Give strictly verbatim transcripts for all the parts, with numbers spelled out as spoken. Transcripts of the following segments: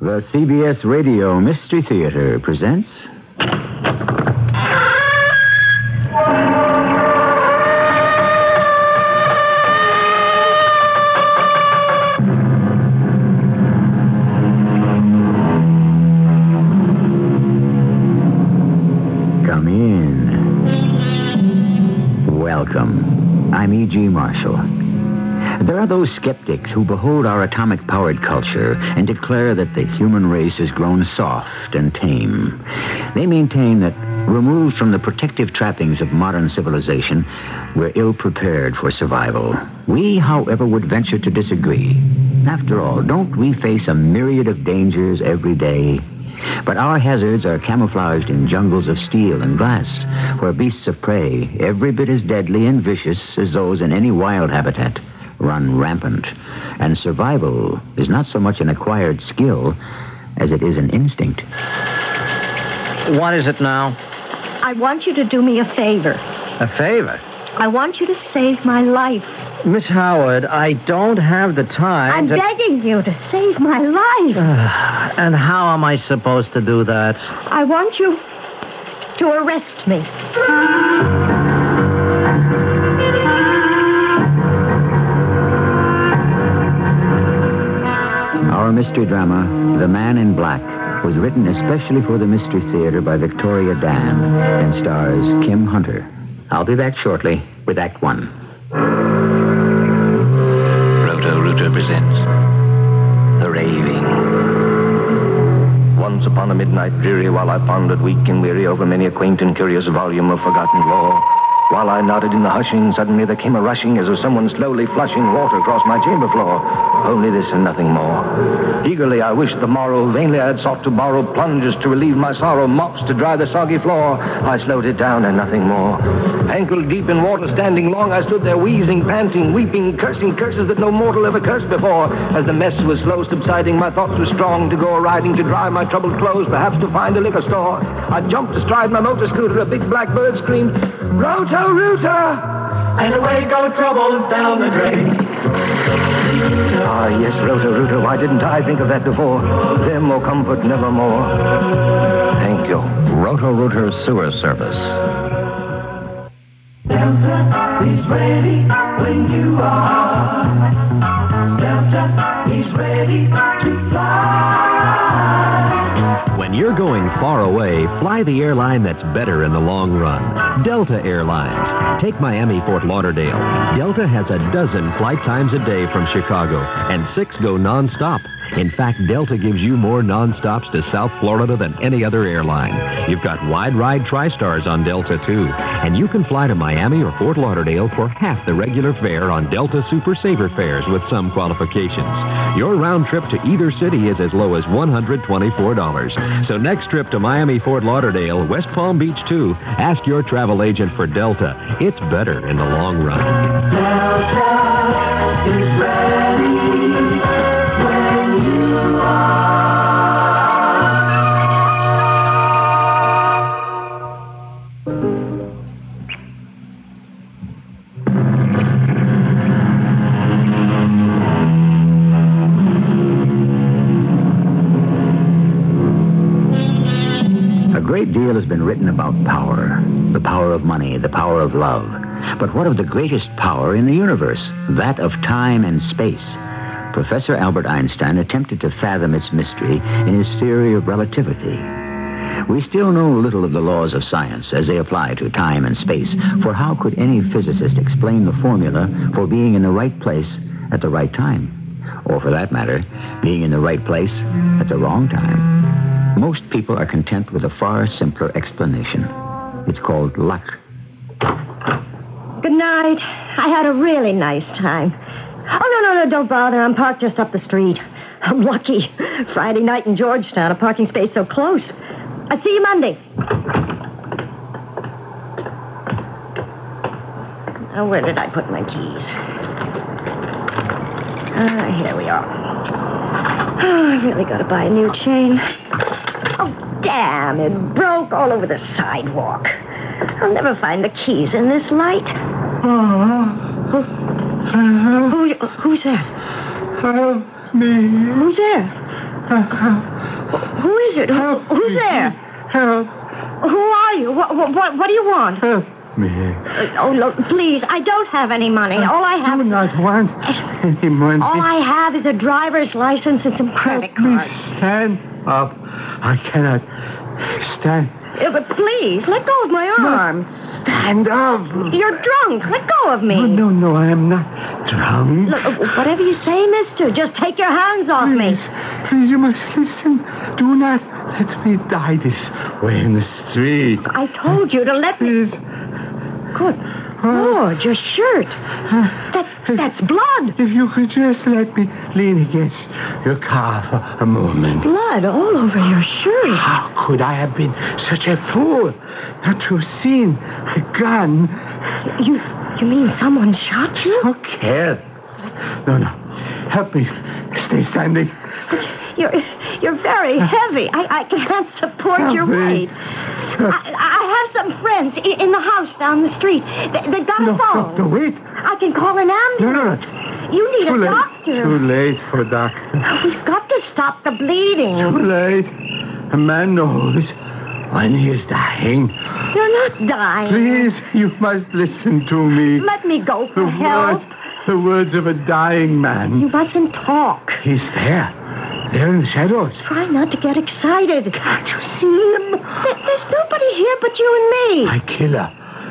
The C B S Radio Mystery Theater presents... Come in. Welcome. I'm E G. Marshall. There are those skeptics who behold our atomic-powered culture and declare that the human race has grown soft and tame. They maintain that, removed from the protective trappings of modern civilization, we're ill-prepared for survival. We, however, would venture to disagree. After all, don't we face a myriad of dangers every day? But our hazards are camouflaged in jungles of steel and glass, where beasts of prey, every bit as deadly and vicious as those in any wild habitat, run rampant. And survival is not so much an acquired skill as it is an instinct. What is it now? I want you to do me a favor. A favor? I want you to save my life. Miss Howard, I don't have the time I'm to... begging you to save my life. And how am I supposed to do that? I want you to arrest me. Our mystery drama, The Man in Black, was written especially for the Mystery Theater by Victoria Dan and stars Kim Hunter. I'll be back shortly with Act One. Roto-Rooter presents The Raving. Once upon a midnight dreary, while I pondered weak and weary over many a quaint and curious volume of forgotten lore, while I nodded in the hushing, suddenly there came a rushing as of someone slowly flushing water across my chamber floor. Only this and nothing more. Eagerly I wished the morrow, vainly I had sought to borrow plungers to relieve my sorrow, mops to dry the soggy floor. I slowed it down and nothing more. Ankle deep in water, standing long, I stood there wheezing, panting, weeping, cursing curses that no mortal ever cursed before. As the mess was slow subsiding, my thoughts were strong to go a-riding, to dry my troubled clothes, perhaps to find a liquor store. I jumped astride my motor scooter, a big black bird screamed, Roto-Rooter! And away go troubles down the drain. Ah, yes, Roto-Rooter, why didn't I think of that before? Them will comfort nevermore. Thank you. Roto-Rooter Sewer Service. Delta is ready when you are. Delta is ready to fly. When you're going far away, fly the airline that's better in the long run. Delta Airlines. Take Miami-Fort Lauderdale. Delta has a dozen flight times a day from Chicago, and six go nonstop. In fact, Delta gives you more nonstops to South Florida than any other airline. You've got wide-ride TriStars on Delta, too. And you can fly to Miami or Fort Lauderdale for half the regular fare on Delta Super Saver fares with some qualifications. Your round trip to either city is as low as one hundred twenty-four dollars. So next trip to Miami, Fort Lauderdale, West Palm Beach, too, ask your travel agent for Delta. It's better in the long run. Delta is ready when you are. A great deal has been written about power, the power of money, the power of love. But what of the greatest power in the universe, that of time and space? Professor Albert Einstein attempted to fathom its mystery in his theory of relativity. We still know little of the laws of science as they apply to time and space, for how could any physicist explain the formula for being in the right place at the right time? Or, for that matter, being in the right place at the wrong time? Most people are content with a far simpler explanation. It's called luck. Good night. I had a really nice time. Oh, no, no, no, don't bother. I'm parked just up the street. I'm lucky. Friday night in Georgetown, a parking space so close. I'll see you Monday. Oh, where did I put my keys? Ah, here we are. Oh, I really got to buy a new chain. Oh, damn, it broke all over the sidewalk. I'll never find the keys in this light. Oh, Who, who, who's that? help me. Who's there? Who is it? Who, Help who's me. there? Help. Who are you? What, what, what do you want? Help me. Uh, oh, look, please, I don't have any money. All I have... do not want any money. All I have is a driver's license and some credit Help me cards. stand up. I cannot stand. Uh, but please, let go of my arms. Stand up. You're drunk. Let go of me. No, no, no, I am not drunk. Look, uh, whatever you say, mister, just take your hands off me. Please, please, you must listen. Do not let me die this way in the street. I told you to let me... Please. Good Lord, your shirt. That, that's blood. If you could just let me lean against your car for a moment. Blood all over your shirt. How could I have been such a fool not to have seen a gun? You you mean someone shot you? So careless. No, no. Help me stay standing. You're you're very heavy. I, I can't support Help your me. weight. I, I have some friends in, in the house down the street. They, they got No, a phone. no, no, wait. I can call an No, ambulance. no, no. You need Too a late. doctor. Too late for a doctor. We've got to stop the bleeding. Too late. A man knows when he is dying. You're not dying. Please, you must listen to me. Let me go The for help. words, the words of a dying man. You mustn't talk. He's there. There in the shadows. Try not to get excited. Can't you see him? There- There's nobody here but you and me. My killer.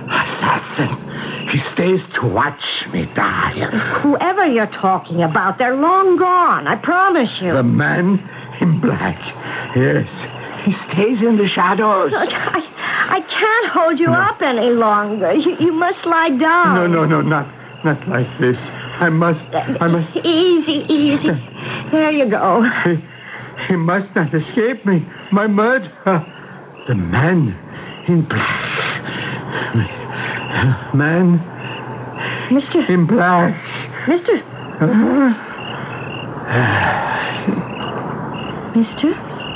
Assassin. He stays to watch me die. Whoever you're talking about, they're long gone. I promise you. The man in black. Yes. He stays in the shadows. Look, I, I can't hold you up any longer. You, you must lie down. No, no, no, not, not like this. I must, I must... Easy, easy. There you go. He, he must not escape me. My murderer. The man in black. Man Mister, in black. Mister, Mister?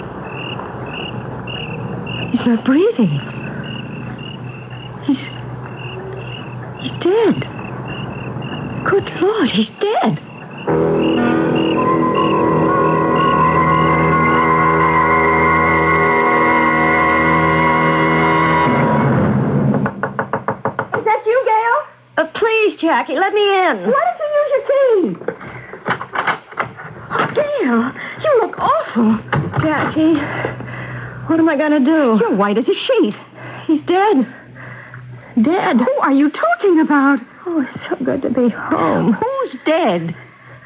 He's not breathing. He's... He's dead. Good Lord, he's dead. Is that you, Gail? Uh, please, Jackie, let me in. Why did you use your key? Oh, Gail, you look awful. Jackie, what am I going to do? You're white as a sheet. He's dead. Dead? Who are you talking about? Oh, it's so good to be home. Who's dead?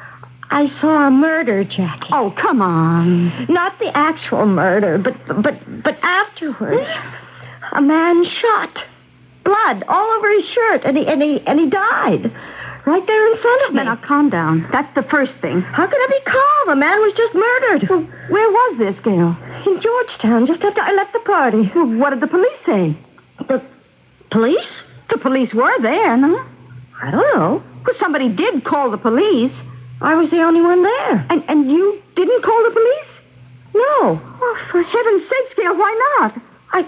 I saw a murder, Jackie. Oh, come on. Not the actual murder, but but but afterwards. A man shot. Blood all over his shirt, and he and he and he died. Right there in front of me. Now, calm down. That's the first thing. How could I be calm? A man was just murdered. Well, where was this, Gail? In Georgetown, just after I left the party. Well, what did the police say? The police? The police were there, no? I don't know. Well, somebody did call the police. I was the only one there. And and you didn't call the police? No. Oh, for heaven's sakes, Gail, why not? I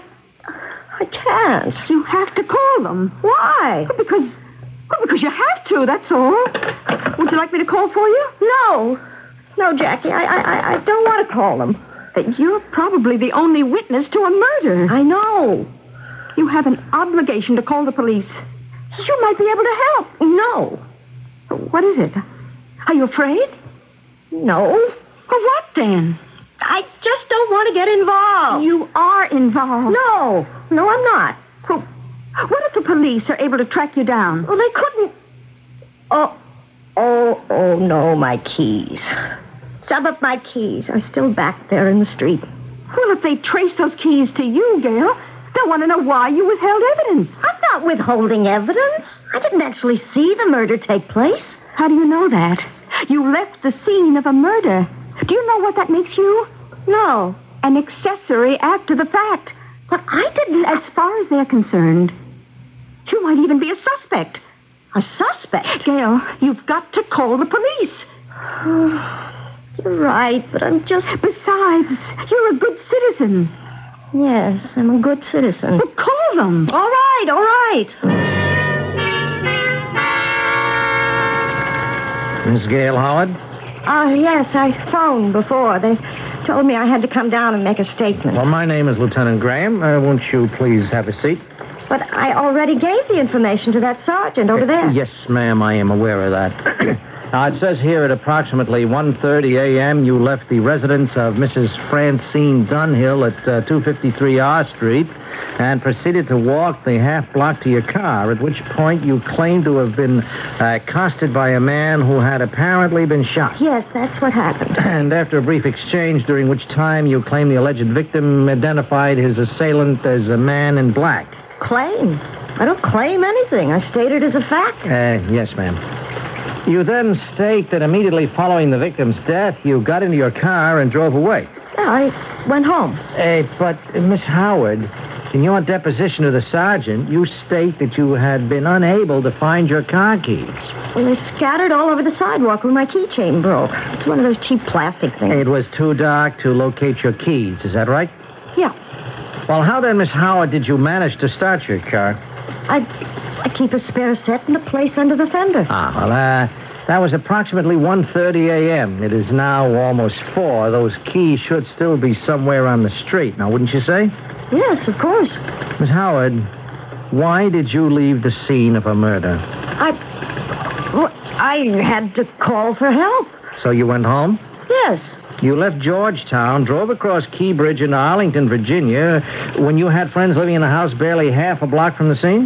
I can't. You have to call them. Why? Well, because well, because you have to, that's all. Would you like me to call for you? No. No, Jackie, I I, I don't want to call them. You're probably the only witness to a murder. I know. You have an obligation to call the police. You might be able to help. No. What is it? Are you afraid? No. Well, what then? I just don't want to get involved. You are involved. No. No, I'm not. Well, what if the police are able to track you down? Well, they couldn't. Oh, oh, oh, no, my keys. Some of my keys are still back there in the street. Well, if they trace those keys to you, Gail, they'll want to know why you withheld evidence. I'm not withholding evidence. I didn't actually see the murder take place. How do you know that? You left the scene of a murder. Do you know what that makes you? No. An accessory after the fact. But I didn't. As far as they're concerned, you might even be a suspect. A suspect? Gail, you've got to call the police. You're right, but I'm just... Besides, you're a good citizen. Yes, I'm a good citizen. Well, call them. All right, all right. Miss Gail Howard? Oh, yes, I phoned before. They Told me I had to come down and make a statement. Well, my name is Lieutenant Graham. Uh, won't you please have a seat? But I already gave the information to that sergeant over there. Yes, ma'am, I am aware of that. Now, it says here at approximately one thirty a.m. you left the residence of Missus Francine Dunhill at uh, two fifty-three R Street and proceeded to walk the half block to your car, at which point you claim to have been uh, accosted by a man who had apparently been shot. Yes, that's what happened. And after a brief exchange, during which time you claim the alleged victim identified his assailant as a man in black. Claim? I don't claim anything. I state it as a fact. Uh, yes, ma'am. You then state that immediately following the victim's death, you got into your car and drove away. Yeah, I went home. Uh, but, uh, Miss Howard, in your deposition to the sergeant, you state that you had been unable to find your car keys. Well, they scattered all over the sidewalk when my keychain broke. It's one of those cheap plastic things. It was too dark to locate your keys, is that right? Yeah. Well, how then, Miss Howard, did you manage to start your car? I... I keep a spare set in a place under the fender. Ah, well, uh, that was approximately one thirty a.m. It is now almost four. Those keys should still be somewhere on the street, now, wouldn't you say? Yes, of course. Miss Howard, why did you leave the scene of a murder? I... Well, I had to call for help. So you went home? Yes. You left Georgetown, drove across Key Bridge into Arlington, Virginia, when you had friends living in a house barely half a block from the scene?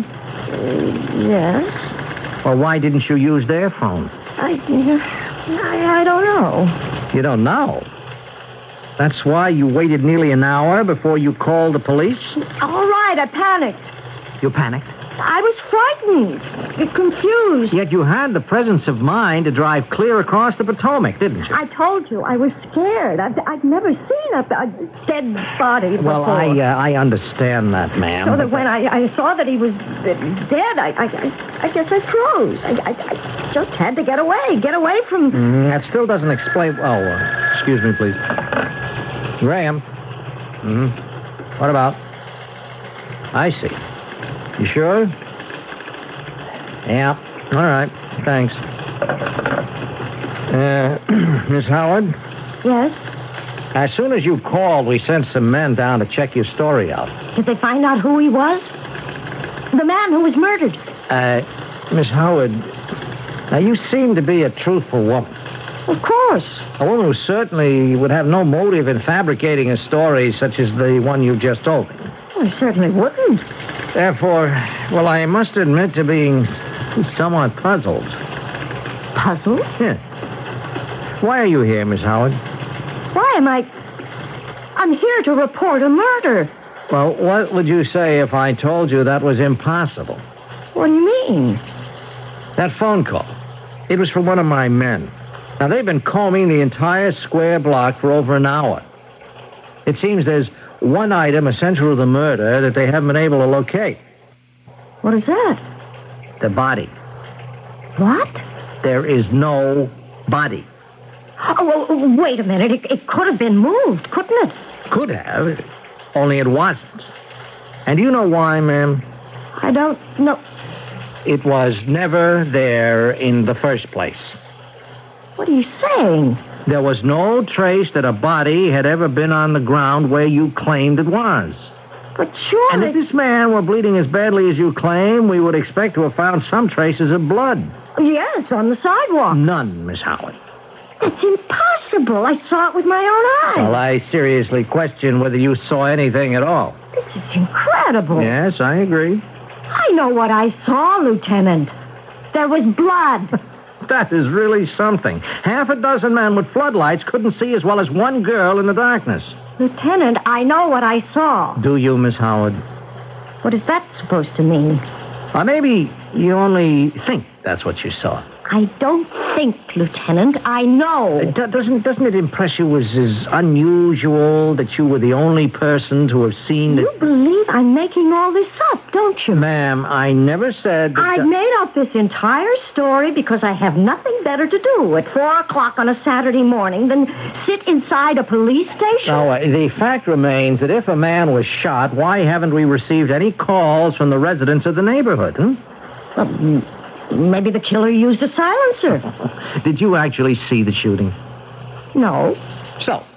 Yes. Well, why didn't you use their phone? I, I, I don't know. You don't know? That's why you waited nearly an hour before you called the police? All right, I panicked. You panicked? I was frightened, confused. Yet you had the presence of mind to drive clear across the Potomac, didn't you? I told you, I was scared. I've, I've never seen a, a dead body before. Well, I uh, I understand that, ma'am. So that when I, I saw that he was dead, I I, I, I guess I froze. I, I, I just had to get away, get away from... Mm, that still doesn't explain... Oh, uh, excuse me, please. Graham. Hmm. What about? I see. You sure? Yeah. All right. Thanks. Uh, Miss Howard? Yes? As soon as you called, we sent some men down to check your story out. Did they find out who he was? The man who was murdered. Uh, Miss Howard, now you seem to be a truthful woman. Of course. A woman who certainly would have no motive in fabricating a story such as the one you just told me. Well, I certainly wouldn't. Therefore, well, I must admit to being somewhat puzzled. Puzzled? Yeah. Why are you here, Miss Howard? Why am I... I'm here to report a murder. Well, what would you say if I told you that was impossible? What do you mean? That phone call. It was from one of my men. Now, they've been combing the entire square block for over an hour. It seems there's one item essential to the murder that they haven't been able to locate. What is that? The body. What? There is no body. Oh, well, wait a minute. It, it could have been moved, couldn't it? Could have, only it wasn't. And do you know why, ma'am? I don't know. It was never there in the first place. What are you saying? There was no trace that a body had ever been on the ground where you claimed it was. But surely... And if this man were bleeding as badly as you claim, we would expect to have found some traces of blood. Yes, on the sidewalk. None, Miss Howard. That's impossible. I saw it with my own eyes. Well, I seriously question whether you saw anything at all. This is incredible. Yes, I agree. I know what I saw, Lieutenant. There was blood. That is really something. Half a dozen men with floodlights couldn't see as well as one girl in the darkness. Lieutenant, I know what I saw. Do you, Miss Howard? What is that supposed to mean? Or maybe you only think that's what you saw. I don't think, Lieutenant. I know. Uh, do- doesn't doesn't it impress you as, as unusual that you were the only person to have seen You it? believe I'm making all this up, don't you? Ma'am, I never said that... I've made up this entire story because I have nothing better to do at four o'clock on a Saturday morning than sit inside a police station. No, uh, the fact remains that if a man was shot, why haven't we received any calls from the residents of the neighborhood, hmm? Well, maybe the killer used a silencer. Did you actually see the shooting? No. So,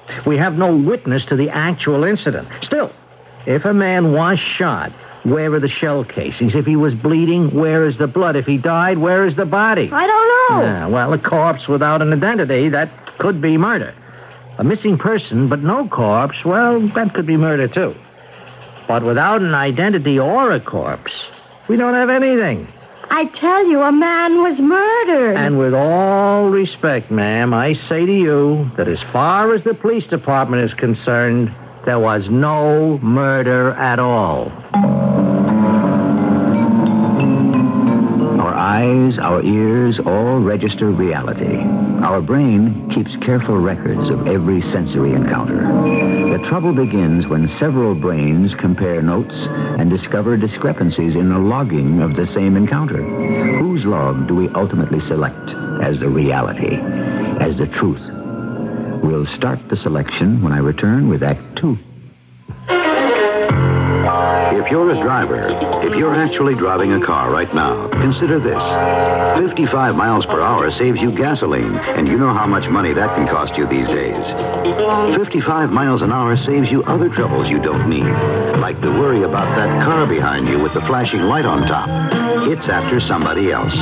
We have no witness to the actual incident. Still, if a man was shot, where are the shell casings? If he was bleeding, where is the blood? If he died, where is the body? I don't know. Yeah, well, a corpse without an identity, that could be murder. A missing person, but no corpse, well, that could be murder, too. But without an identity or a corpse, we don't have anything. I tell you, a man was murdered. And with all respect, ma'am, I say to you that as far as the police department is concerned, there was no murder at all. Our eyes, our ears all register reality. Our brain keeps careful records of every sensory encounter. The trouble begins when several brains compare notes and discover discrepancies in the logging of the same encounter. Whose log do we ultimately select as the reality, as the truth? We'll start the selection when I return with Act Two. If you're a driver, if you're actually driving a car right now, consider this. fifty-five miles per hour saves you gasoline, and you know how much money that can cost you these days. fifty-five miles an hour saves you other troubles you don't need, like the worry about that car behind you with the flashing light on top. It's after somebody else.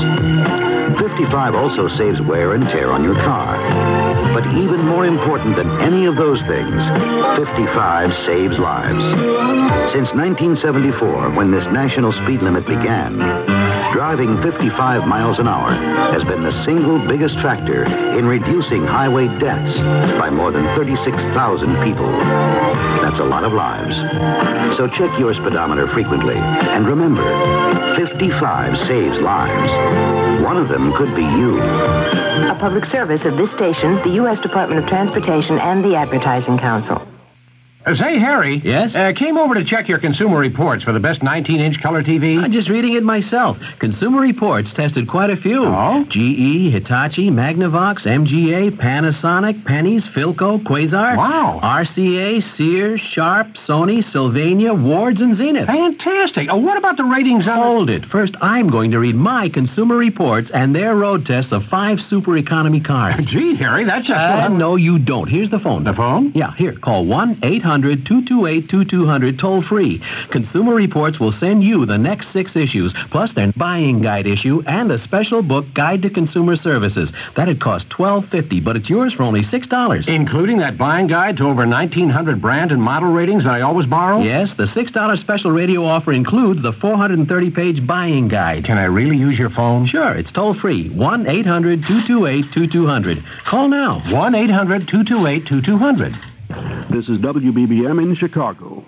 fifty-five also saves wear and tear on your car. But even more important than any of those things, fifty-five saves lives. Since nineteen seventy-four, when this national speed limit began, driving fifty-five miles an hour has been the single biggest factor in reducing highway deaths by more than thirty-six thousand people. That's a lot of lives. So check your speedometer frequently. And remember, fifty-five saves lives. One of them could be you. A public service of this station, the U S Department of Transportation, and the Advertising Council. Uh, say, Harry. Yes? Uh, came over to check your Consumer Reports for the best nineteen-inch color T V. I'm just reading it myself. Consumer Reports tested quite a few. Oh? G E, Hitachi, Magnavox, M G A, Panasonic, Penny's, Philco, Quasar. Wow. R C A, Sears, Sharp, Sony, Sylvania, Wards, and Zenith. Fantastic. Oh, what about the ratings on... Hold it. First, I'm going to read my Consumer Reports and their road tests of five super economy cars. Gee, Harry, that's just... Uh, no, you don't. Here's the phone. The phone? Yeah, here. Call one eight hundred two two eight two two zero zero toll free. Consumer Reports will send you the next six issues, plus their buying guide issue and a special book, Guide to Consumer Services. That'd cost twelve fifty, but it's yours for only six dollars. Including that buying guide to over nineteen hundred brand and model ratings that I always borrow? Yes, the six dollars special radio offer includes the four hundred thirty page buying guide. Can I really use your phone? Sure, it's toll free. one eight hundred two two eight two two zero zero. Call now. one eight hundred two two eight two two zero zero. This is W B B M in Chicago.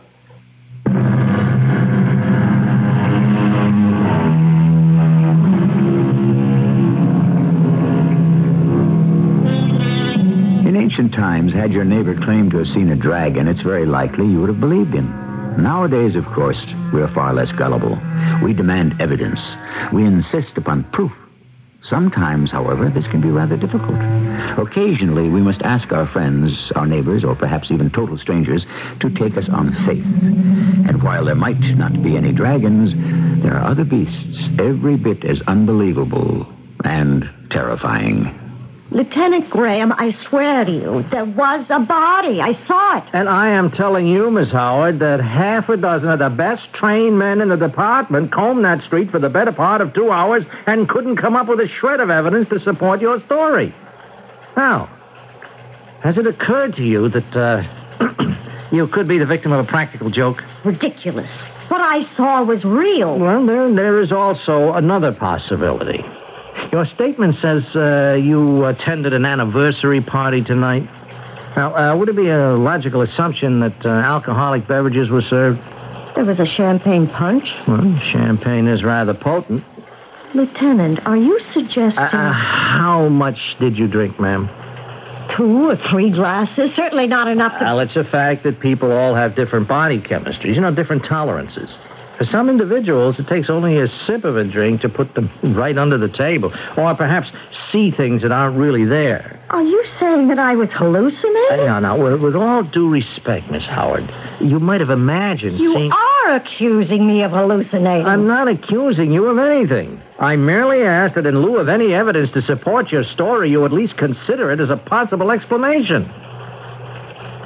In ancient times, had your neighbor claimed to have seen a dragon, it's very likely you would have believed him. Nowadays, of course, we're far less gullible. We demand evidence. We insist upon proof. Sometimes, however, this can be rather difficult. Occasionally, we must ask our friends, our neighbors, or perhaps even total strangers, to take us on faith. And while there might not be any dragons, there are other beasts every bit as unbelievable and terrifying. Lieutenant Graham, I swear to you, there was a body. I saw it. And I am telling you, Miss Howard, that half a dozen of the best trained men in the department combed that street for the better part of two hours and couldn't come up with a shred of evidence to support your story. Now, has it occurred to you that uh, you could be the victim of a practical joke? Ridiculous. What I saw was real. Well, there, there is also another possibility. Your statement says uh, you attended an anniversary party tonight. Now, uh, would it be a logical assumption that uh, alcoholic beverages were served? There was a champagne punch. Well, champagne is rather potent. Lieutenant, are you suggesting... Uh, how much did you drink, ma'am? Two or three glasses. Certainly not enough to... Well, it's a fact that people all have different body chemistries, you know, different tolerances. For some individuals, it takes only a sip of a drink to put them right under the table, or perhaps see things that aren't really there. Are you saying that I was hallucinating? Now, now, with, with all due respect, Miss Howard, you might have imagined You seeing... are accusing me of hallucinating. I'm not accusing you of anything. I merely asked that in lieu of any evidence to support your story, you at least consider it as a possible explanation.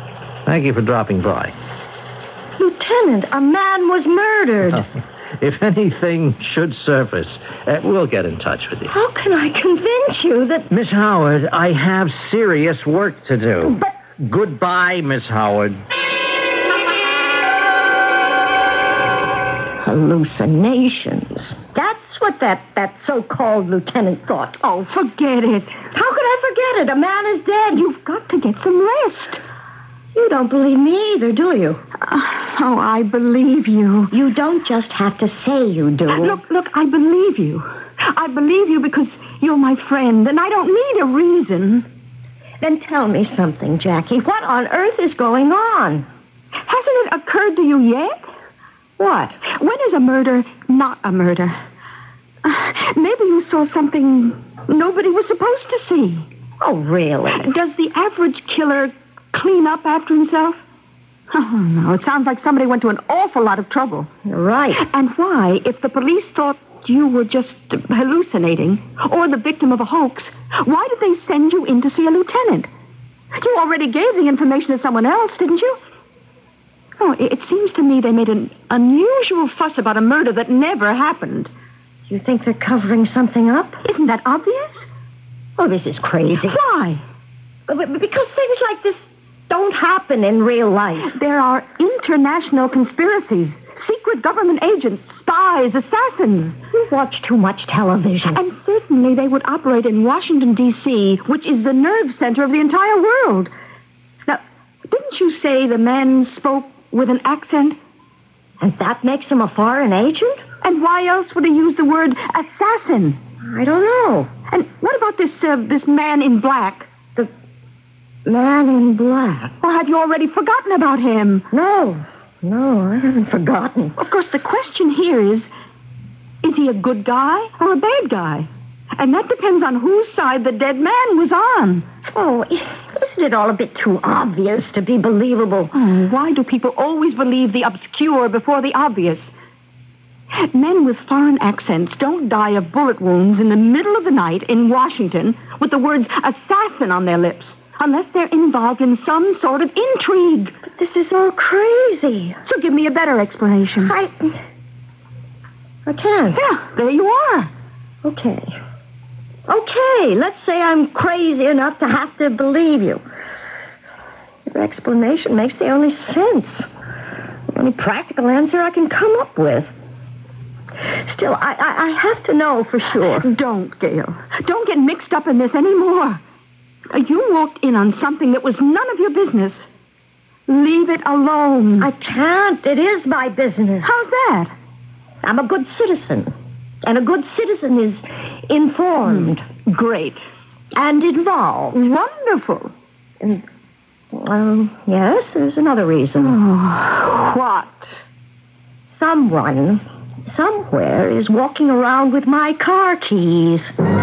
Thank you for dropping by. Lieutenant, a man was murdered. If anything should surface, uh, we'll get in touch with you. How can I convince you that... Miss Howard, I have serious work to do. But... Goodbye, Miss Howard. Hallucinations. That's what that, that so-called lieutenant thought. Oh, forget it. How could I forget it? A man is dead. You've got to get some rest. You don't believe me either, do you? Uh, oh, I believe you. You don't just have to say you do. Uh, look, look, I believe you. I believe you because you're my friend, and I don't need a reason. Then tell me something, Jackie. What on earth is going on? Hasn't it occurred to you yet? What? When is a murder not a murder? Uh, maybe you saw something nobody was supposed to see. Oh, really? Does the average killer clean up after himself? Oh, no. It sounds like somebody went to an awful lot of trouble. You're right. And why, if the police thought you were just hallucinating or the victim of a hoax, why did they send you in to see a lieutenant? You already gave the information to someone else, didn't you? Oh, it seems to me they made an unusual fuss about a murder that never happened. You think they're covering something up? Isn't that obvious? Oh, this is crazy. Why? Because things like this don't happen in real life. There are international conspiracies, secret government agents, spies, assassins. You watch too much television. And certainly they would operate in Washington, D C, which is the nerve center of the entire world. Now, didn't you say the man spoke with an accent? And that makes him a foreign agent? And why else would he use the word assassin? I don't know. And what about this uh, this man in black? The man in black? Or have you already forgotten about him? No. No, I haven't forgotten. Of course, the question here is, is he a good guy or a bad guy? And that depends on whose side the dead man was on. Oh, isn't it all a bit too obvious to be believable? Oh, why do people always believe the obscure before the obvious? Men with foreign accents don't die of bullet wounds in the middle of the night in Washington with the words assassin on their lips, unless they're involved in some sort of intrigue. But this is all crazy. So give me a better explanation. I... I can't. Yeah, there you are. Okay. Okay, let's say I'm crazy enough to have to believe you. Your explanation makes the only sense. The only practical answer I can come up with. Still, I, I, I have to know for sure. Don't, Gail. Don't get mixed up in this anymore. You walked in on something that was none of your business. Leave it alone. I can't. It is my business. How's that? I'm a good citizen. And a good citizen is informed. Mm, great. And involved. Wonderful. And, well, yes, there's another reason. Oh, what? Someone, somewhere, is walking around with my car keys.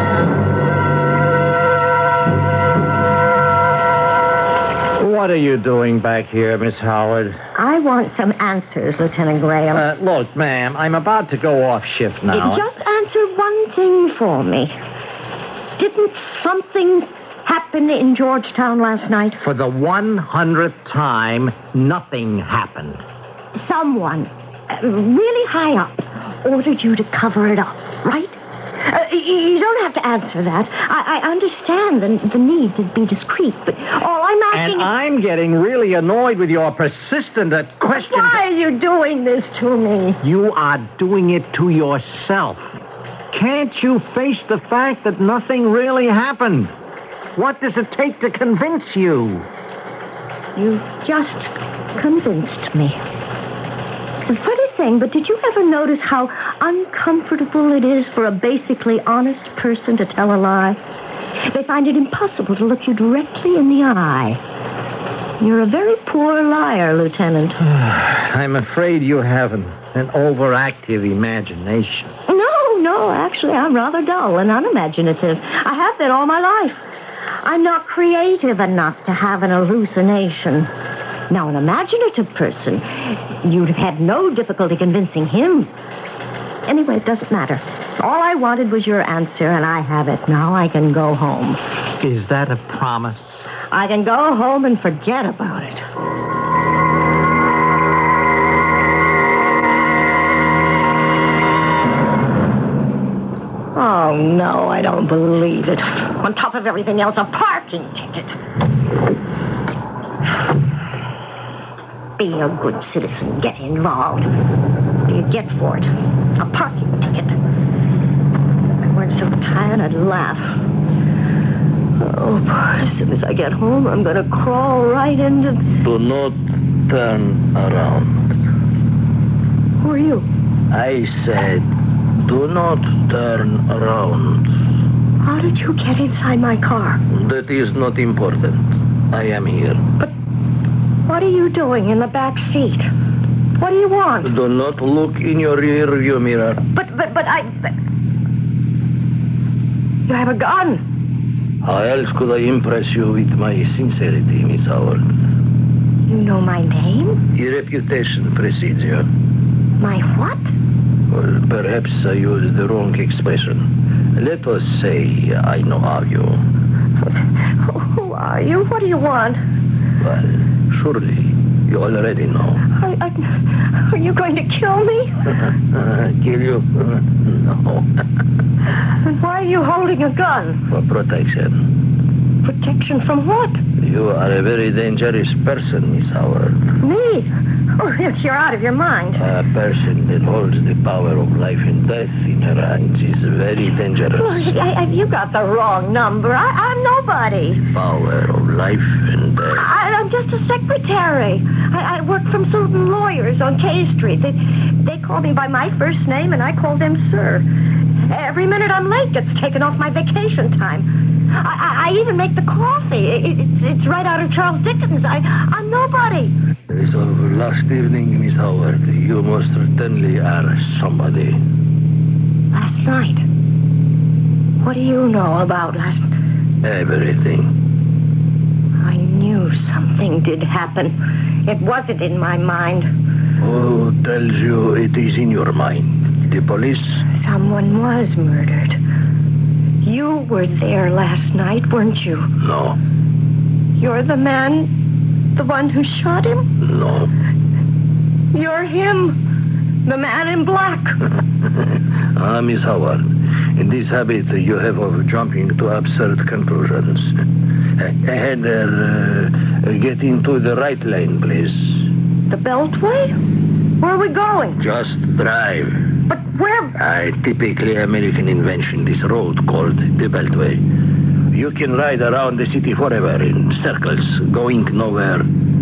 What are you doing back here, Miss Howard? I want some answers, Lieutenant Graham. Uh, look, ma'am, I'm about to go off shift now. Just answer one thing for me. Didn't something happen in Georgetown last night? For the one hundredth time, nothing happened. Someone, uh, really high up, ordered you to cover it up, right? Uh, you don't have to answer that. I, I understand the, the need to be discreet, but all I'm asking... And I'm getting really annoyed with your persistent uh, questions. Why are you doing this to me? You are doing it to yourself. Can't you face the fact that nothing really happened? What does it take to convince you? You just convinced me. It's a funny thing, but did you ever notice how uncomfortable it is for a basically honest person to tell a lie? They find it impossible to look you directly in the eye. You're a very poor liar, Lieutenant. I'm afraid you have an, an overactive imagination. No, no, actually, I'm rather dull and unimaginative. I have been all my life. I'm not creative enough to have an hallucination. Now, an imaginative person, you'd have had no difficulty convincing him. Anyway, it doesn't matter. All I wanted was your answer, and I have it. Now I can go home. Is that a promise? I can go home and forget about it. Oh, no, I don't believe it. On top of everything else, a parking ticket. Be a good citizen. Get involved. What do you get for it? A parking ticket. If I weren't so tired, I'd laugh. Oh, boy, as soon as I get home, I'm going to crawl right into... Do not turn around. Who are you? I said, do not turn around. How did you get inside my car? That is not important. I am here. But what are you doing in the back seat? What do you want? Do not look in your rear view mirror. But, but, but I... But... You have a gun. How else could I impress you with my sincerity, Miss Howard? You know my name? Your reputation precedes you. My what? Well, perhaps I used the wrong expression. Let us say I know of you. Who are you? What do you want? Well, surely you already know. I, I, are you going to kill me? Kill you? No. Then why are you holding a gun? For protection. Protection from what? You are a very dangerous person, Miss Howard. Me? Oh, you're out of your mind. A person that holds the power of life and death in her hands is very dangerous. Look, I, I, you got the wrong number. I, I'm nobody. Power of life and death. I, I'm just a secretary. I, I work from certain lawyers on K Street. They, they call me by my first name, and I call them sir. Every minute I'm late gets taken off my vacation time. I, I, I even make the coffee. It, it's, it's right out of Charles Dickens. I, I'm nobody. So last evening, Miss Howard, you most certainly are somebody. Last night? What do you know about last... Everything. I knew something did happen. It wasn't in my mind. Who tells you it is in your mind? The police? Someone was murdered. You were there last night, weren't you? No. You're the man, the one who shot him? No. You're him, the man in black. Ah, Miss Howard, in this habit you have of jumping to absurd conclusions. Ahead there, uh, get into the right lane, please. The Beltway? Where are we going? Just drive. But where? A typically American invention, this road called the Beltway. You can ride around the city forever in circles, going nowhere.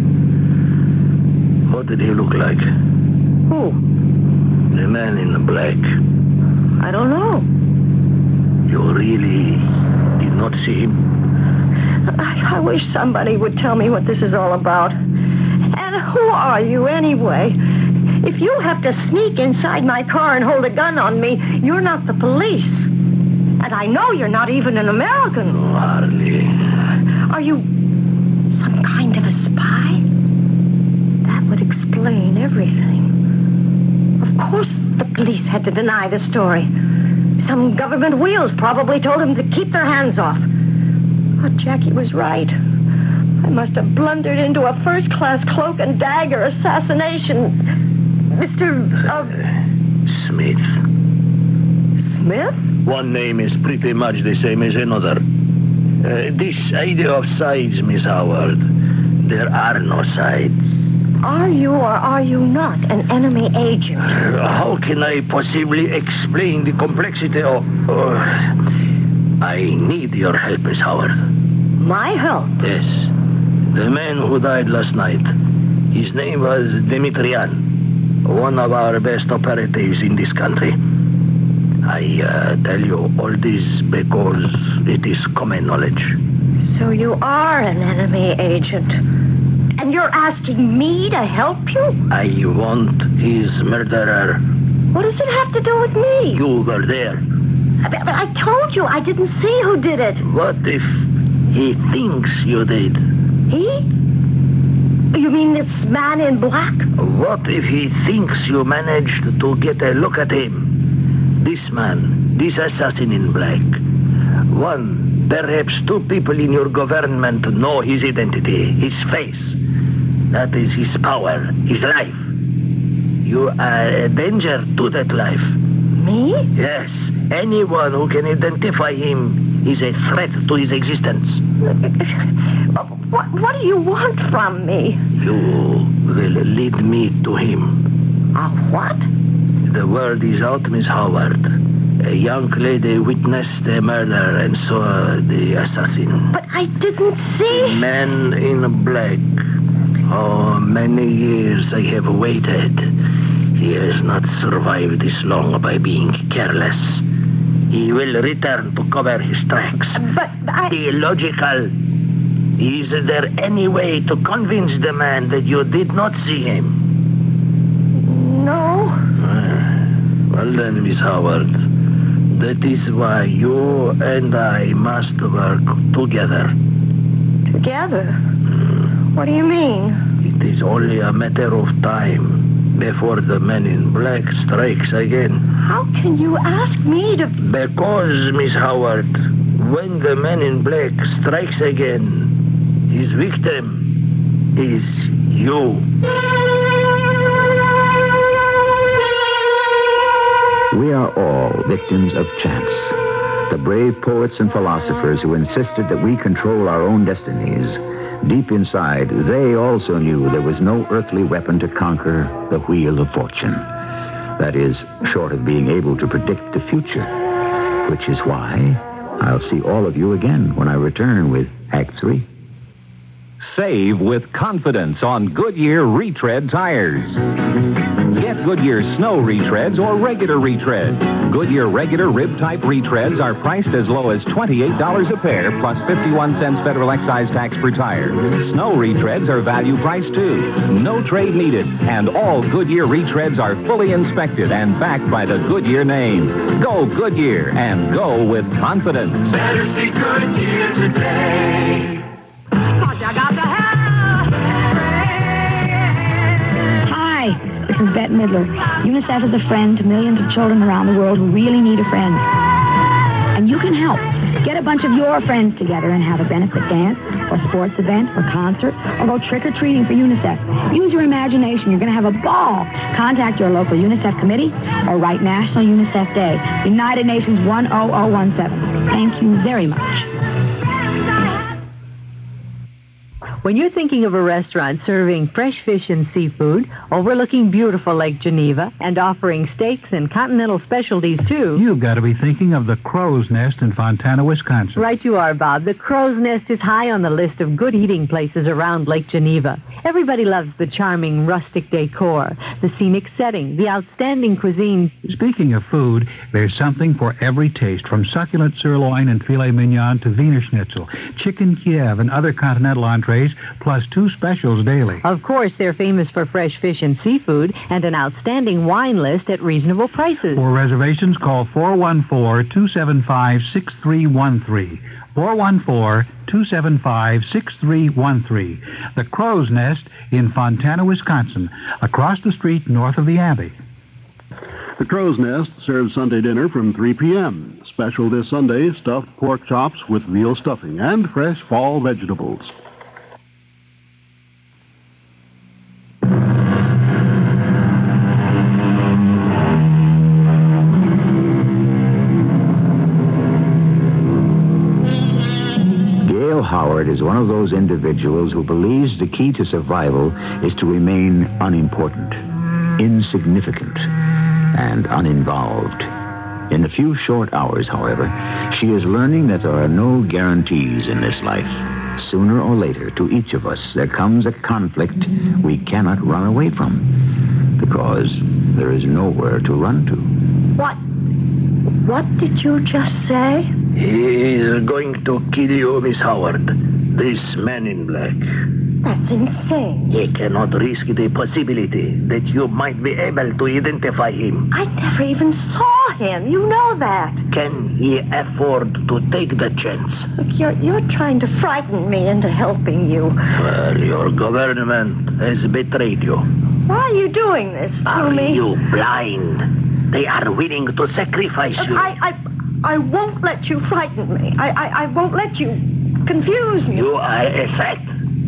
What did he look like? Who? The man in black. I don't know. You really did not see him? I, I wish somebody would tell me what this is all about. And who are you anyway? If you have to sneak inside my car and hold a gun on me, you're not the police. And I know you're not even an American. Oh, hardly. Are you some kind of a spy? That would explain everything. Of course the police had to deny the story. Some government wheels probably told them to keep their hands off. But Jackie was right. I must have blundered into a first-class cloak and dagger assassination. Mister Uh, Smith. Smith? One name is pretty much the same as another. Uh, this idea of sides, Miss Howard, there are no sides. Are you or are you not an enemy agent? Uh, how can I possibly explain the complexity of... Uh, I need your help, Miss Howard. My help? Yes. The man who died last night, his name was Dimitrian. One of our best operatives in this country. I uh, tell you all this because it is common knowledge. So you are an enemy agent. And you're asking me to help you? I want his murderer. What does it have to do with me? You were there. But I told you I didn't see who did it. What if he thinks you did? He? You mean this man in black? What if he thinks you managed to get a look at him? This man, this assassin in black. One, perhaps two people in your government know his identity, his face. That is his power, his life. You are a danger to that life. Me? Yes, Anyone who can identify him is a threat to his existence. What, what do you want from me? You will lead me to him. A what? The word is out, Miss Howard. A young lady witnessed a murder and saw the assassin. But I didn't see... Man in black. Oh, many years I have waited. He has not survived this long by being careless. He will return to cover his tracks. But I... Illogical. Is there any way to convince the man that you did not see him? No. Well then, Miss Howard, that is why you and I must work together. Together? Mm. What do you mean? It is only a matter of time before the man in black strikes again. How can you ask me to... Because, Miss Howard, when the man in black strikes again, his victim is you. We are all victims of chance. The brave poets and philosophers who insisted that we control our own destinies, deep inside, they also knew there was no earthly weapon to conquer the wheel of fortune. That is, short of being able to predict the future. Which is why I'll see all of you again when I return with Act Three. Save with confidence on Goodyear retread tires. Get Goodyear snow retreads or regular retread. Goodyear regular rib-type retreads are priced as low as twenty-eight dollars a pair, plus fifty-one cents federal excise tax per tire. Snow retreads are value priced too. No trade needed, and all Goodyear retreads are fully inspected and backed by the Goodyear name. Go Goodyear, and go with confidence. Better see Goodyear today. Hi, this is Bette Midler. UNICEF is a friend to millions of children around the world who really need a friend. And you can help. Get a bunch of your friends together and have a benefit dance, or sports event, or concert, or go trick-or-treating for UNICEF. Use your imagination. You're going to have a ball. Contact your local UNICEF committee or write National UNICEF Day, United Nations one oh oh one seven. Thank you very much. When you're thinking of a restaurant serving fresh fish and seafood, overlooking beautiful Lake Geneva, and offering steaks and continental specialties, too... You've got to be thinking of the Crow's Nest in Fontana, Wisconsin. Right you are, Bob. The Crow's Nest is high on the list of good eating places around Lake Geneva. Everybody loves the charming rustic decor, the scenic setting, the outstanding cuisine. Speaking of food, there's something for every taste, from succulent sirloin and filet mignon to Wiener Schnitzel, chicken Kiev, and other continental entrees, plus two specials daily. Of course, they're famous for fresh fish and seafood and an outstanding wine list at reasonable prices. For reservations, call four one four, two seven five, six three one three. four one four, two seven five, six three one three. The Crow's Nest in Fontana, Wisconsin, across the street north of the Abbey. The Crow's Nest serves Sunday dinner from three p.m. Special this Sunday, stuffed pork chops with veal stuffing and fresh fall vegetables. Howard is one of those individuals who believes the key to survival is to remain unimportant, insignificant, and uninvolved. In the few short hours, however, she is learning that there are no guarantees in this life. Sooner or later, to each of us, there comes a conflict we cannot run away from, because there is nowhere to run to. What? What did you just say? He is going to kill you, Miss Howard. This man in black. That's insane. He cannot risk the possibility that you might be able to identify him. I never even saw him. You know that. Can he afford to take the chance? Look, you're, you're trying to frighten me into helping you. Well, your government has betrayed you. Why are you doing this to are me? Are you blind? They are willing to sacrifice Look, you. I, I, I won't let you frighten me. I, I, I won't let you confuse me. You are a threat.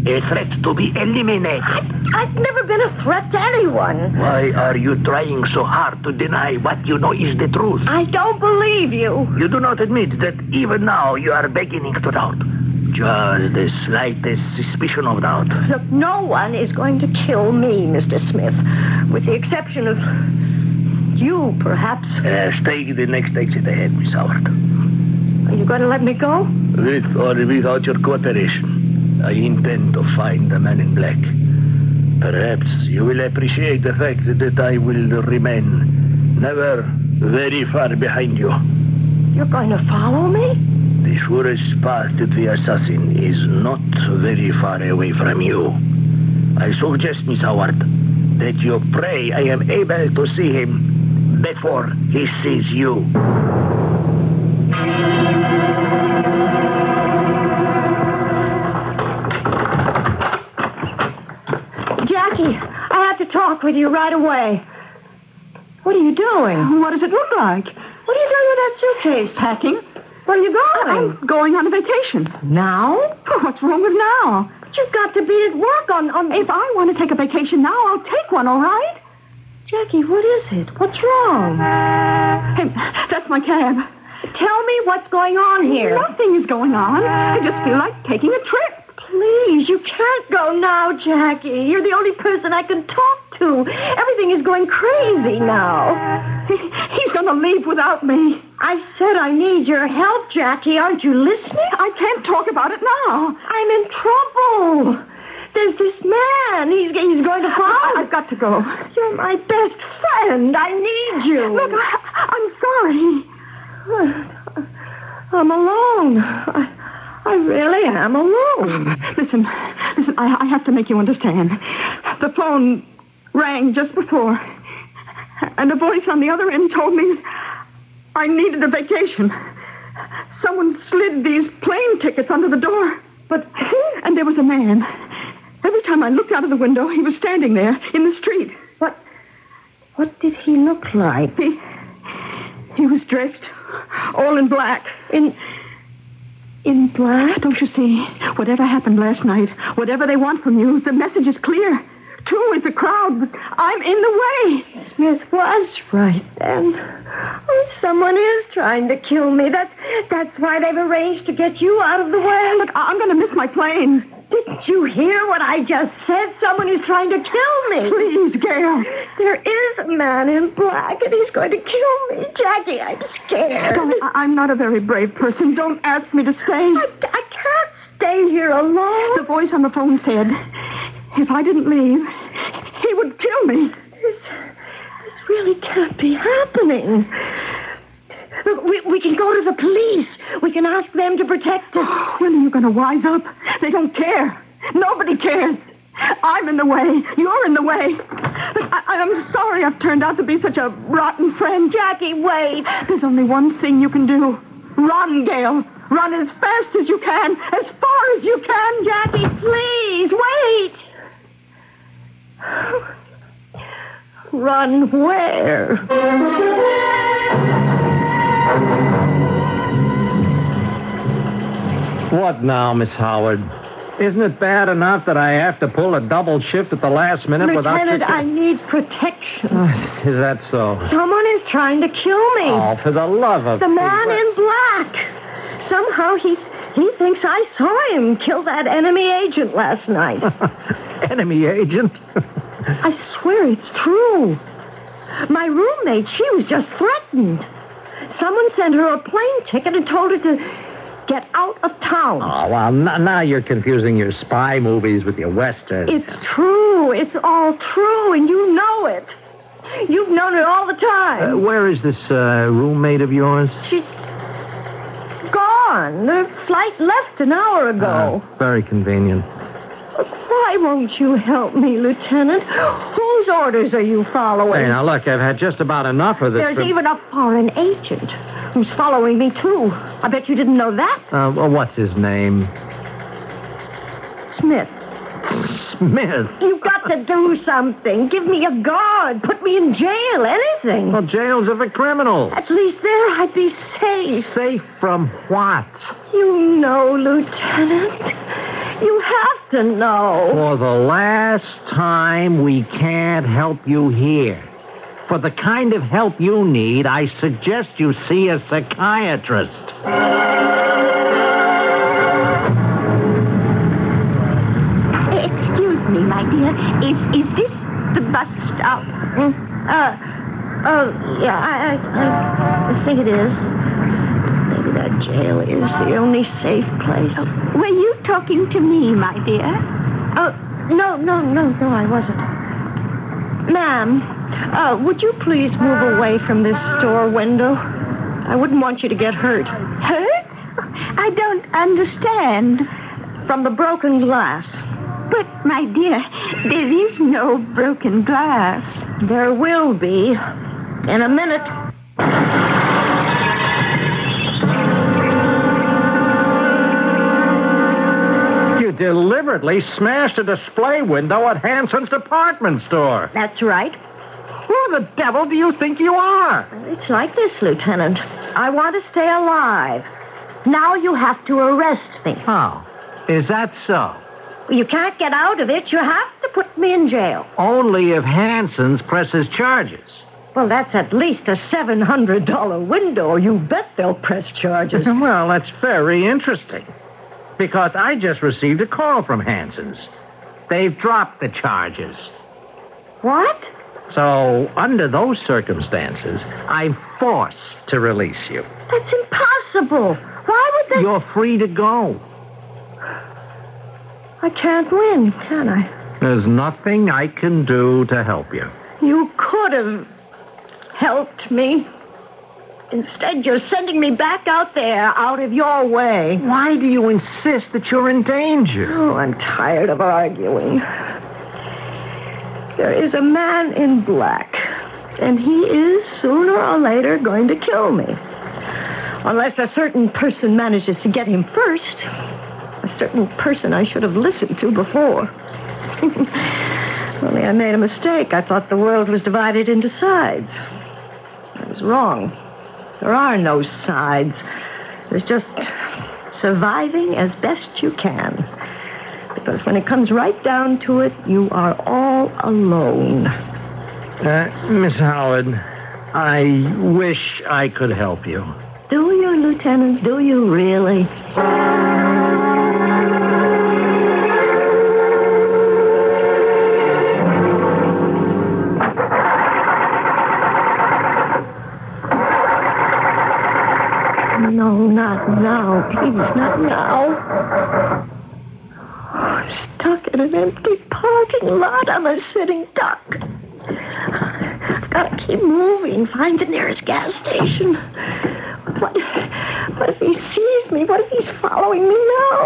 A threat to be eliminated. I've never been a threat to anyone. Why are you trying so hard to deny what you know is the truth? I don't believe you. You do not admit that even now you are beginning to doubt. Just the slightest suspicion of doubt. Look, no one is going to kill me, Mister Smith, with the exception of you, perhaps. Uh, stay the next exit ahead, Miss Howard. Are you going to let me go? With or without your cooperation, I intend to find the man in black. Perhaps you will appreciate the fact that I will remain never very far behind you. You're going to follow me? The surest path to the assassin is not very far away from you. I suggest, Miss Howard, that you pray I am able to see him before he sees you. Jackie, I have to talk with you right away. What are you doing? What does it look like? What are you doing with that suitcase? Packing. Where are you going? I'm going on a vacation. Now? Oh, what's wrong with now? But you've got to be at work on, on... If I want to take a vacation now, I'll take one, all right? Jackie, what is it? What's wrong? Hey, that's my cab. Tell me what's going on here. Nothing is going on. I just feel like taking a trip. Please, you can't go now, Jackie. You're the only person I can talk to. Everything is going crazy now. He, he's going to leave without me. I said I need your help, Jackie. Aren't you listening? I can't talk about it now. I'm in trouble. There's this man. He's, he's going to follow. I've got to go. You're my best friend. I need you. Look, I, I'm sorry. I'm alone. I, I really am alone. Listen, listen, I, I have to make you understand. The phone rang just before, and a voice on the other end told me I needed a vacation. Someone slid these plane tickets under the door. But, and there was a man. Every time I looked out of the window, he was standing there in the street. What, what did he look like? He, he was dressed all in black. In, in black? Don't you see? Whatever happened last night, whatever they want from you, the message is clear. Two is the crowd, but I'm in the way. Smith was right then. Oh, someone is trying to kill me. That's, that's why they've arranged to get you out of the way. Look, I'm going to miss my plane. Didn't you hear what I just said? Someone is trying to kill me. Please, Gail. There is a man in black, and he's going to kill me. Jackie, I'm scared. Don't, I, I'm not a very brave person. Don't ask me to stay. I, I can't stay here alone. The voice on the phone said, if I didn't leave, he would kill me. This, this really can't be happening. Look, we, we can go to the police. We can ask them to protect us. Oh, when are you going to wise up? They don't care. Nobody cares. I'm in the way. You're in the way. But I, I'm sorry I've turned out to be such a rotten friend. Jackie, wait. There's only one thing you can do. Run, Gail. Run as fast as you can. As far as you can. Jackie, please, wait. Run where? What now, Miss Howard? Isn't it bad enough that I have to pull a double shift at the last minute Lieutenant, without... Lieutenant, I need protection. Is that so? Someone is trying to kill me. Oh, for the love of... The man in black. Somehow he he thinks I saw him kill that enemy agent last night. Enemy agent? I swear it's true. My roommate, she was just threatened. Someone sent her a plane ticket and told her to get out of town. Oh, well, n- now you're confusing your spy movies with your westerns. It's true. It's all true, and you know it. You've known it all the time. Uh, where is this uh, roommate of yours? She's gone. The flight left an hour ago. Uh, very convenient. Why won't you help me, Lieutenant? Whose orders are you following? Hey, now, look, I've had just about enough of this. There's from... even a foreign agent who's following me, too. I bet you didn't know that. Uh, well, what's his name? Smith. Smith? You've got to do something. Give me a guard. Put me in jail. Anything. Well, jail's of a criminal. At least there I'd be safe. Safe from what? You know, Lieutenant. You have to know. For the last time, we can't help you here. For the kind of help you need, I suggest you see a psychiatrist. Excuse me, my dear. Is is this the bus stop? Mm, uh, oh, yeah, I, I, I think it is. Maybe that jail is the only safe place. Oh, were you talking to me, my dear? Oh, no, no, no, no, I wasn't. Ma'am, uh, would you please move away from this store window? I wouldn't want you to get hurt. Hurt? I don't understand. From the broken glass. But, my dear, there is no broken glass. There will be. In a minute. You deliberately smashed a display window at Hanson's department store. That's right. Who the devil do you think you are? It's like this, Lieutenant. I want to stay alive. Now you have to arrest me. Oh, is that so? You can't get out of it. You have to put me in jail. Only if Hanson's presses charges. Well, that's at least a seven hundred dollars window. You bet they'll press charges. Well, that's very interesting. Because I just received a call from Hanson's. They've dropped the charges. What? So, under those circumstances, I'm forced to release you. That's impossible. Why would they... You're free to go. I can't win, can I? There's nothing I can do to help you. You could have helped me. Instead, you're sending me back out there, out of your way. Why do you insist that you're in danger? Oh, I'm tired of arguing. There is a man in black, and he is sooner or later going to kill me. Unless a certain person manages to get him first. A certain person I should have listened to before. Only I made a mistake. I thought the world was divided into sides. I was wrong. There are no sides. There's just surviving as best you can. Because when it comes right down to it, you are all alone. Uh, Miss Howard, I wish I could help you. Do you, Lieutenant? Do you really? No, not now. Please, not now. I'm stuck in an empty parking lot. I'm a sitting duck. I've got to keep moving. Find the nearest gas station. What, what if he sees me? What if he's following me now?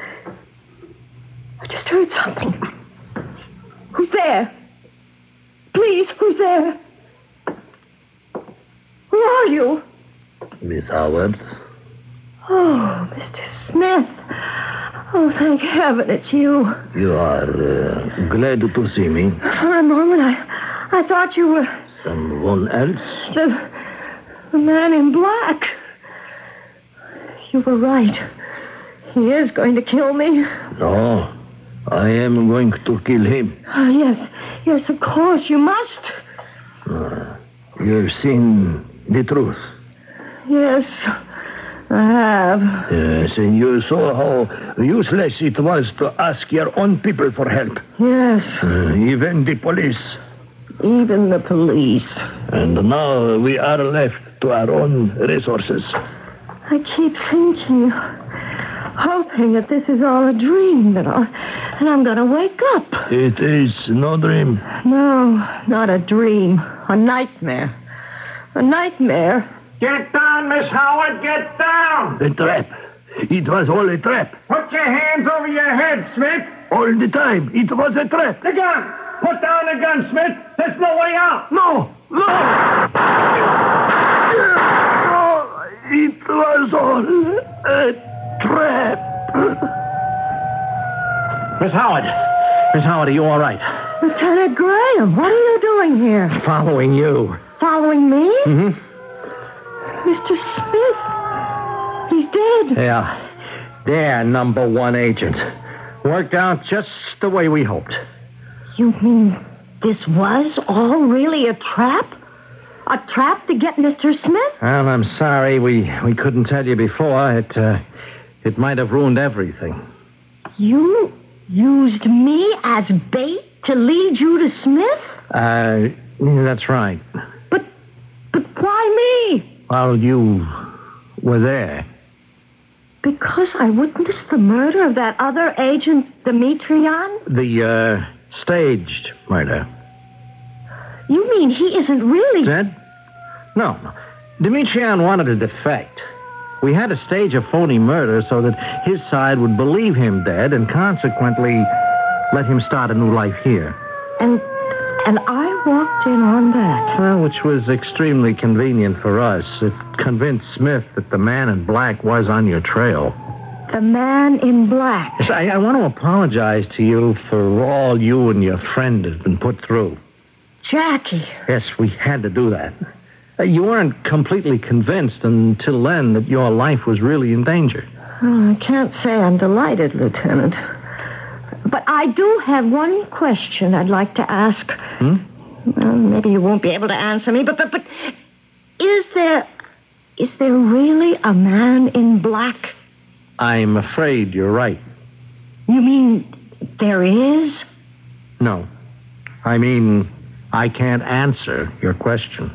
I just heard something. Who's there? Please, who's there? Who are you? Miss Howard? Oh, Mister Smith. Oh, thank heaven it's you. You are uh, glad to see me. For a moment, I I thought you were... Someone else? The, the man in black. You were right. He is going to kill me. No, I am going to kill him. Oh, yes, yes, of course, you must. Uh, you've seen the truth. Yes, I have. Yes, and you saw how useless it was to ask your own people for help. Yes. Uh, even the police. Even the police. And now we are left to our own resources. I keep thinking, hoping that this is all a dream, that I'll, and I'm going to wake up. It is no dream. No, not a dream. A nightmare. A nightmare. Get down, Miss Howard, get down! A trap. It was all a trap. Put your hands over your head, Smith. All the time, it was a trap. The gun! Put down the gun, Smith. There's no way out. No, no! Oh, it was all a trap. Miss Howard. Miss Howard, are you all right? Lieutenant Graham, what are you doing here? Following you. Following me? Mm-hmm. Mister Smith. He's dead. Yeah. There, number one agent. Worked out just the way we hoped. You mean this was all really a trap? A trap to get Mister Smith? Well, I'm sorry we, we couldn't tell you before. It, uh, it might have ruined everything. You used me as bait to lead you to Smith? Uh, that's right. But, but why me? Well, you were there. Because I witnessed the murder of that other agent, Demetrian? The, uh, staged murder. You mean he isn't really... Dead? No, no. Demetrian wanted to defect. We had to stage a phony murder so that his side would believe him dead and consequently let him start a new life here. And and I walked in on that. Well, which was extremely convenient for us. It convinced Smith that the man in black was on your trail. The man in black? Yes, I, I want to apologize to you for all you and your friend have been put through. Jackie. Yes, we had to do that. Uh, you weren't completely convinced until then that your life was really in danger. Oh, I can't say I'm delighted, Lieutenant. But I do have one question I'd like to ask. Hmm? Well, maybe you won't be able to answer me, but, but, but is there, is there really a man in black? I'm afraid you're right. You mean there is? No. I mean, I can't answer your question.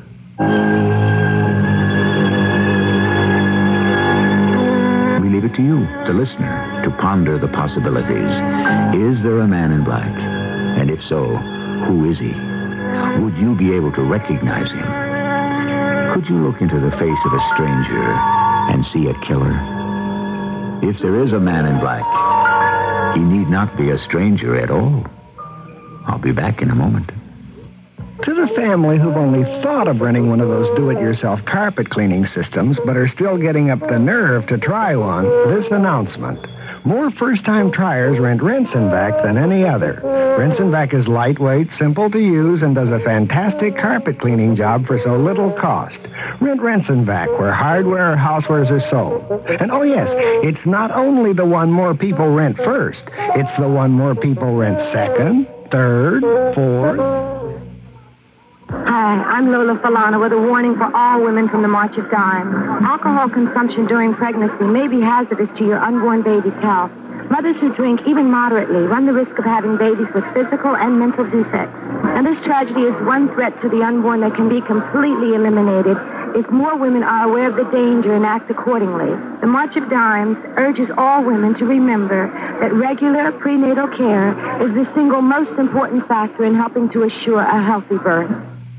We leave it to you, the listener, to ponder the possibilities. Is there a man in black? And if so, who is he? Would you be able to recognize him? Could you look into the face of a stranger and see a killer? If there is a man in black, he need not be a stranger at all. I'll be back in a moment. To the family who've only thought of renting one of those do-it-yourself carpet cleaning systems but are still getting up the nerve to try one, this announcement. More first-time triers rent Rinse and Vac than any other. Rinse and Vac is lightweight, simple to use, and does a fantastic carpet cleaning job for so little cost. Rent Rinse and Vac, where hardware or housewares are sold. And oh yes, it's not only the one more people rent first, it's the one more people rent second, third, fourth. Hi, I'm Lola Falana with a warning for all women from the March of Dimes. Alcohol consumption during pregnancy may be hazardous to your unborn baby's health. Mothers who drink, even moderately, run the risk of having babies with physical and mental defects. And this tragedy is one threat to the unborn that can be completely eliminated if more women are aware of the danger and act accordingly. The March of Dimes urges all women to remember that regular prenatal care is the single most important factor in helping to assure a healthy birth.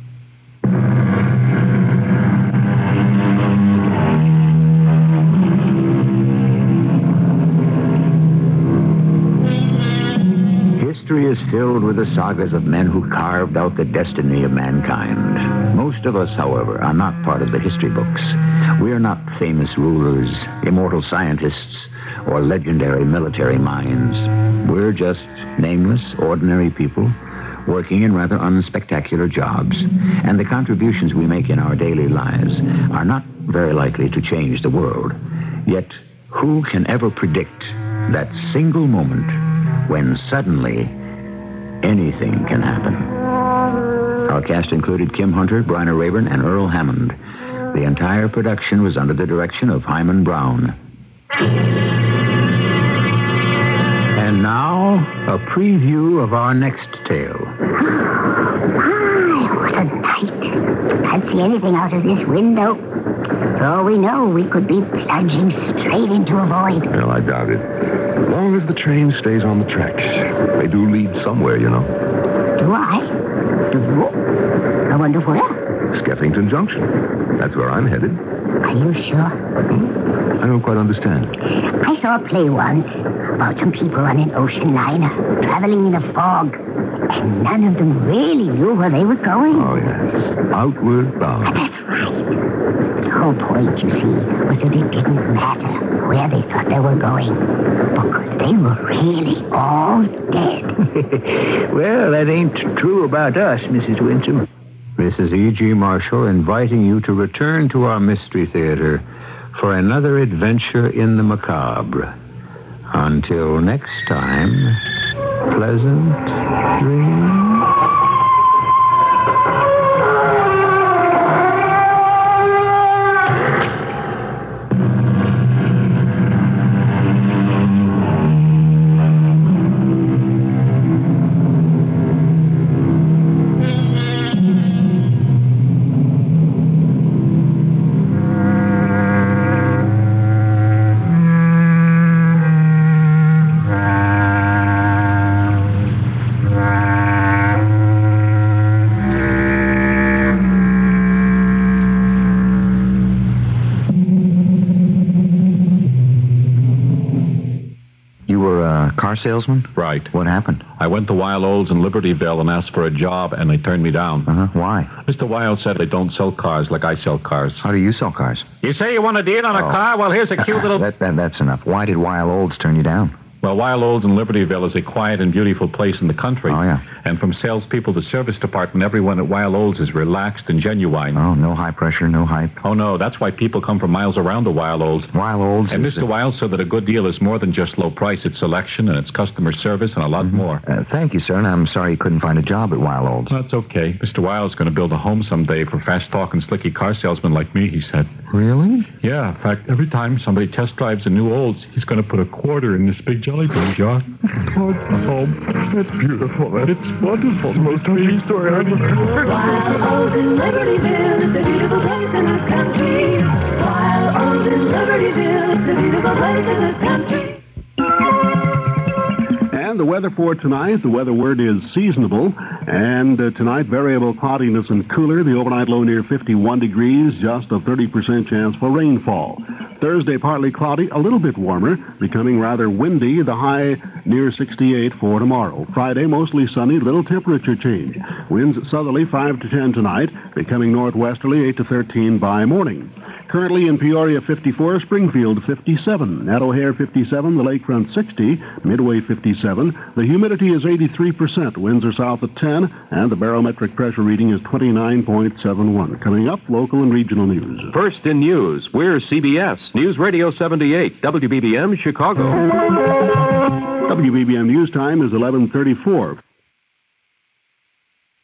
History is filled with the sagas of men who carved out the destiny of mankind. Most of us, however, are not part of the history books. We are not famous rulers, immortal scientists, or legendary military minds. We're just nameless, ordinary people working in rather unspectacular jobs. And the contributions we make in our daily lives are not very likely to change the world. Yet, who can ever predict that single moment when suddenly anything can happen? Our cast included Kim Hunter, Bryna Rayburn, and Earl Hammond. The entire production was under the direction of Hyman Brown. And now, a preview of our next tale. What a night. Can't see anything out of this window. For all we know, we could be plunging straight into a void. Well, I doubt it. As long as the train stays on the tracks. They do lead somewhere, you know. Do I? Do? I wonder where? Skeffington Junction. That's where I'm headed. Are you sure? I don't quite understand. I saw a play once about some people on an ocean liner traveling in a fog. And none of them really knew where they were going. Oh, yes. Outward bound. That's right. The whole point, you see, was that it didn't matter where they thought they were going, because they were really all dead. Well, that ain't true about us, Missus Winsome. This is E G. Marshall inviting you to return to our Mystery Theater for another adventure in the macabre. Until next time, pleasant dreams. Car salesman? Right. What happened? I went to Wild Olds in Libertyville and asked for a job, and they turned me down. Uh-huh. Why? Mister Wild said they don't sell cars like I sell cars. How do you sell cars? You say you want a deal on a Oh. car? Well, here's a cute little... that, that, that's enough. Why did Wild Olds turn you down? Well, Wild Olds in Libertyville is a quiet and beautiful place in the country. Oh, yeah. And from salespeople to service department, everyone at Wild Olds is relaxed and genuine. Oh, no high pressure, no hype. Oh, no, that's why people come from miles around to Wild Olds. Wild Olds And is Mister the- Wild said that a good deal is more than just low price. It's selection, and it's customer service, and a lot Mm-hmm. more. Uh, thank you, sir, and I'm sorry you couldn't find a job at Wild Olds. That's okay. Mister Wild's going to build a home someday for fast-talking, slicky car salesmen like me, he said. Really? Yeah, in fact, every time somebody test drives a new Olds, he's going to put a quarter in this big jelly bean jar. Oh, it's home. It's beautiful. It's wonderful. The most touching story I've ever heard. Wild Olds in Libertyville, it's a beautiful place in this country. Wild Olds in Libertyville, it's a beautiful place in this country. And the weather for tonight, the weather word is seasonable. And uh, tonight, variable cloudiness and cooler. The overnight low near fifty-one degrees, just a thirty percent chance for rainfall. Thursday, partly cloudy, a little bit warmer, becoming rather windy, the high near sixty-eight for tomorrow. Friday, mostly sunny, little temperature change. Winds southerly five to ten tonight, becoming northwesterly eight to thirteen by morning. Currently in Peoria, fifty-four, Springfield, fifty-seven, at O'Hare, fifty-seven, the Lakefront, sixty, Midway, fifty-seven. The humidity is eighty-three percent, winds are south at ten, and the barometric pressure reading is twenty-nine point seven one. Coming up, local and regional news. First in news, we're C B S, News Radio seventy-eight, W B B M, Chicago. W B B M news time is eleven thirty-four.